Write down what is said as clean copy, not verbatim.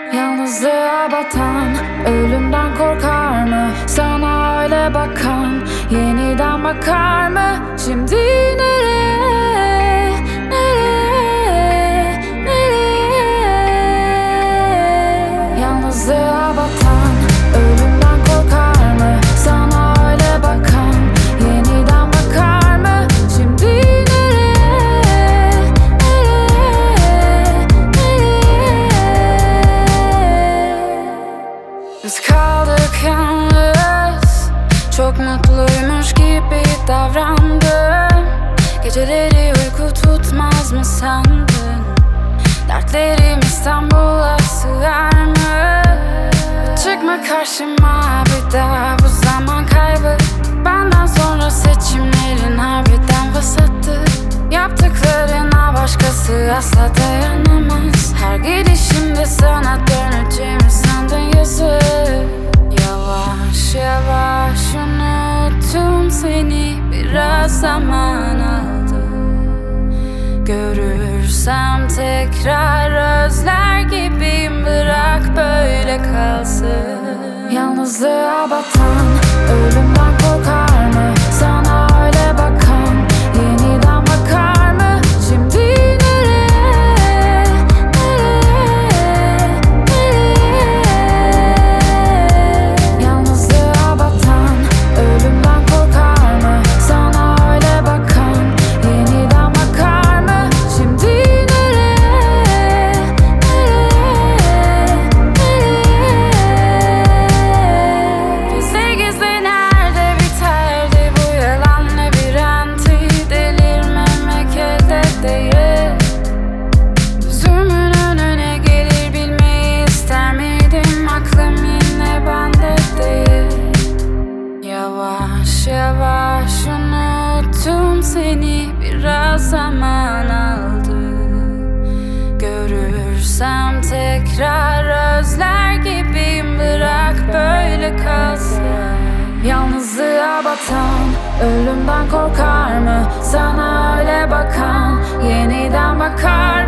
Yalnızlığa batan ölümden korkar mı? Sana öyle bakan yeniden bakar mı? Şimdi nereye, nereye, nereye? Yalnızlığa batan ölümden korkar mı? Sana öyle bakan yeniden bakar mı? Şimdi nereye, nereye, nereye? Biz kaldık yalnız, çok mutluymuş gibi davrandım. Geceleri uyku tutmaz mı sandın? Dertlerim İstanbul'a sığar mı? Çıkma karşıma bir daha, bu zaman kaybı. Benden sonra seçimlerin harbiden vasattı. Yaptıklarına başkası asla dayanamaz. Her gidişimde sana döneceğimi sandın yazık. Yavaş yavaş unuttum seni, biraz zaman aldı. Görürsem tekrar özler gibiyim, bırak böyle kalsın. Yalnızlığa batan ölümden korkar mı? Sana öyle bakan yeniden bakar mı? Şimdi nereye, nereye, nereye? Yalnızlığa batan ölümden korkar mı? Sana öyle bakan yeniden bakar mı? Şimdi nereye, nereye, nereye? Gizli gizli nerede biterdi bu yalan labirenti? Delirmemek elde değil. Gözümün önüne gelir bilmeyi ister miydim? Aklım yine bende değil. Yavaş yavaş unuttum seni, biraz zaman aldı. Görürsem tekrar özler gibiyim, bırak böyle kalsın. Yalnızlığa batan ölümden korkar mı? Sana öyle bakan yeniden bakar